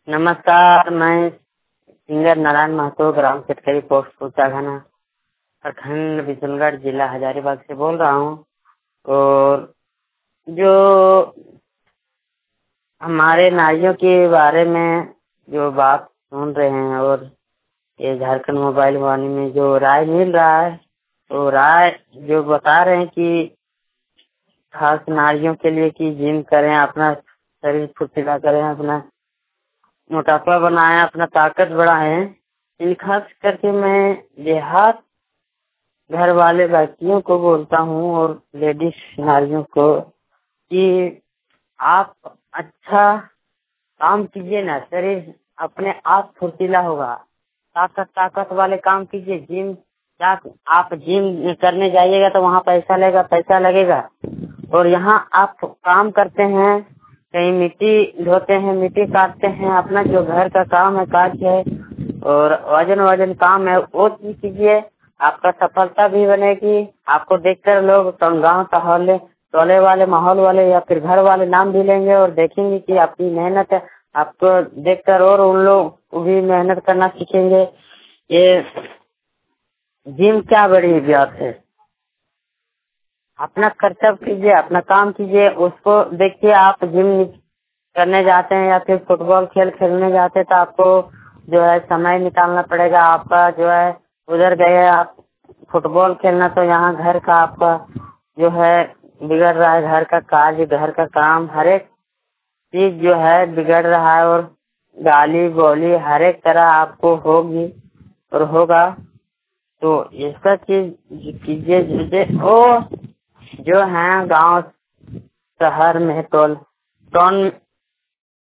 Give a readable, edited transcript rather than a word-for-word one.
नमस्कार। मैं सिंगर नारायण महतो, ग्राम चटकरी, पोस्ट पूचाघाना, प्रखंड बिशनगढ़, जिला हजारीबाग से बोल रहा हूँ। और जो हमारे नारियों के बारे में जो बात सुन रहे हैं और ये झारखंड मोबाइल वाणी में जो राय मिल रहा है, तो राय जो बता रहे हैं कि खास नारियों के लिए कि जिम करें, अपना शरीर फुर्तीला करें, अपना मोटापा बनाए, अपना ताकत बढ़ाएं। इन खास करके मैं देहात घर वाले व्यक्तियों को बोलता हूँ और लेडीज नारियों को कि आप अच्छा काम कीजिए ना, शरीर अपने आप फुर्तीला होगा। ताकत वाले काम कीजिए। जिम क्या, आप जिम करने जाइएगा तो वहाँ पैसा लगेगा। और यहाँ आप काम करते हैं, कहीं मिट्टी ढोते हैं, मिट्टी काटते हैं, अपना जो घर का काम है, काज है और वजन काम है, वो चीज कीजिए। आपका सफलता भी बनेगी। आपको देखकर लोग गाँव टोले वाले, माहौल वाले या फिर घर वाले नाम भी लेंगे और देखेंगे कि आपकी मेहनत है। आपको देखकर और उन लोग भी मेहनत करना सीखेंगे। ये जिम क्या बड़ी बात है। अपना कर्तव्य कीजिए, अपना काम कीजिए, उसको देखिए। आप जिम करने जाते हैं या फिर फुटबॉल खेलने जाते हैं तो आपको जो है समय निकालना पड़ेगा। आपका जो है उधर गए आप फुटबॉल खेलना, तो यहाँ घर का आपका जो है बिगड़ रहा है। घर का काज, घर का काम, हर एक चीज जो है बिगड़ रहा है और गाली बोली हर एक तरह आपको होगी और होगा। तो इसका चीज कीजिए। वो जो है गांव शहर में टाउन